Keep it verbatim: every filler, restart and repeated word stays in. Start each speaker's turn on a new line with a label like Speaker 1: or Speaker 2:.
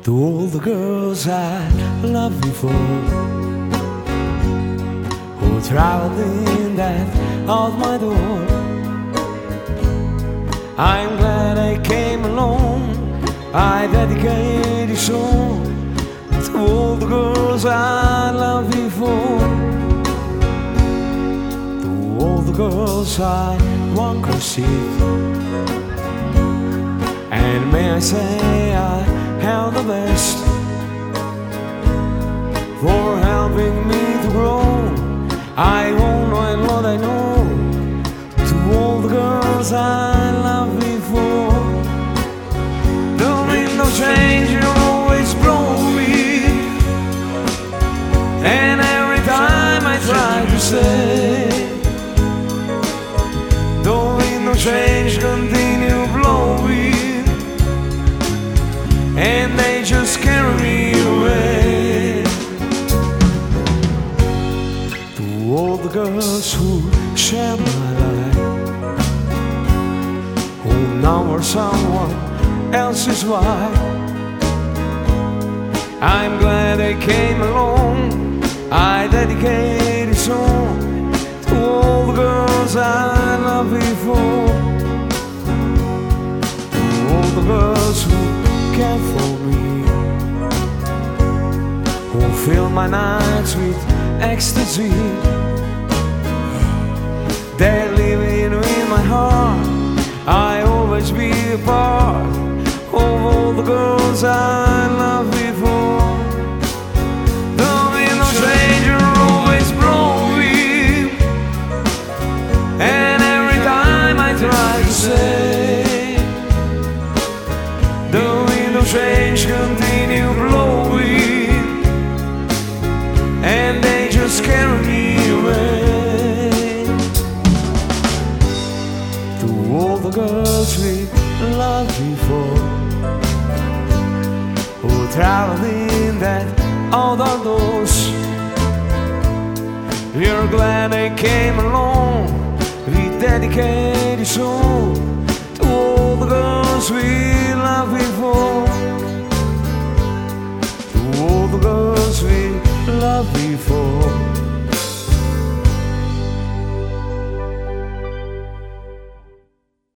Speaker 1: To all the girls I loved before, who traveled in that out my door, I'm glad I came along. I dedicate this song to all the girls I loved before, to all the girls I once received. And may I say I held the best for helping me to grow. I won't know and what I know to all the girls I loved before. Don't need no change, you always blow me. And every time I try to say, don't need no change, continue blowing, and they just carry me away. To all the girls who share my life, who now are someone else's wife, I'm glad they came along. I dedicate a song to all the girls I loved before, to all the girls who care for me, who fill my nights with ecstasy. They're living in my heart. I always be a part of all the girls I loved before. Don't be no stranger, always blowing, and every time I try to say, don't change, continue blowing, and they just carry me away. To all the girls we loved before, who traveled in that outdoors, we're glad they came along. We dedicate a song to all the girls we loved before.